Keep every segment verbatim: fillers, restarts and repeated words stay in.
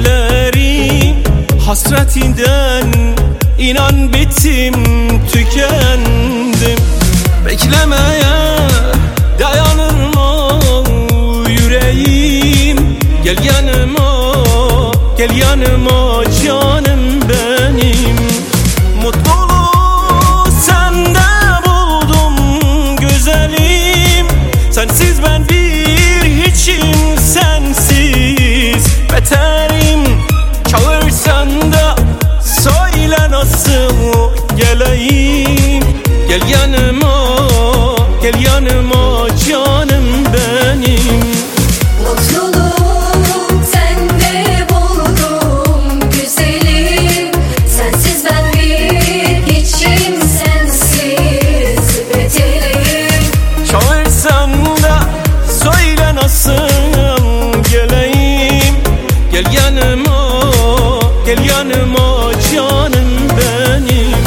gecelerim hasretinden inan bittim, tükendim. Beklemeye dayanır mı yüreğim? Gel yanıma, gel yanıma canım benim. Mutluluğu sende buldum güzelim. Sensiz ben bir hiçim, sensiz beterim. Çağırsan da söyle nasıl geleyim? Gel yanıma, gel yanıma canım benim. Mutluluğum sende buldum güzelim. Sensiz ben bir hiçim, sensiz beterim. Çağırsan da söyle nasıl geleyim? Gel yanıma, gel yanıma canım benim.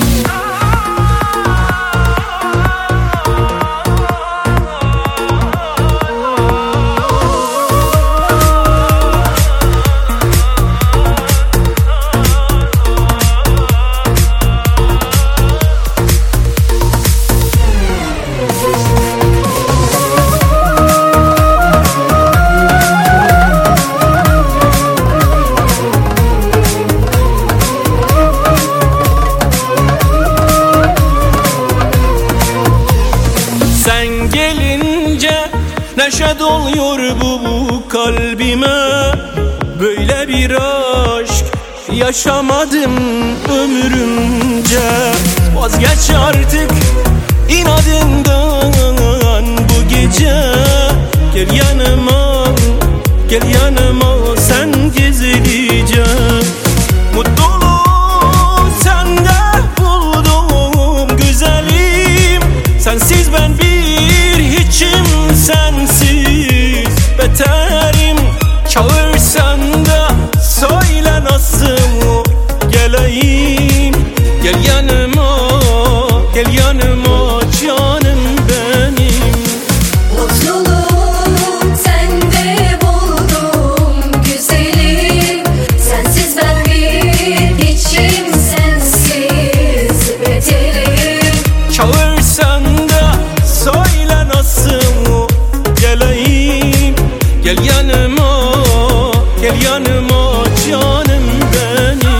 Sen gelince neşe doluyor bu, bu kalbime. Böyle bir aşk yaşamadım ömrümce. Vazgeç artık inadından bu gece. Gel yanıma, gel yanıma sen gizlice. Mutluluğu sende buldum güzelim. Sensiz ben bir hiçim, sensiz beterim. Çağırsan da söyle nasıl geleyim? Gel yanıma, gel yanıma canım benim. Mutluluğum sende buldum güzelim. Sensiz ben bir hiçim, sensiz beterim. Çağırsan da söyle nasıl geleyim? Gel yanıma, gel yanıma canım benim.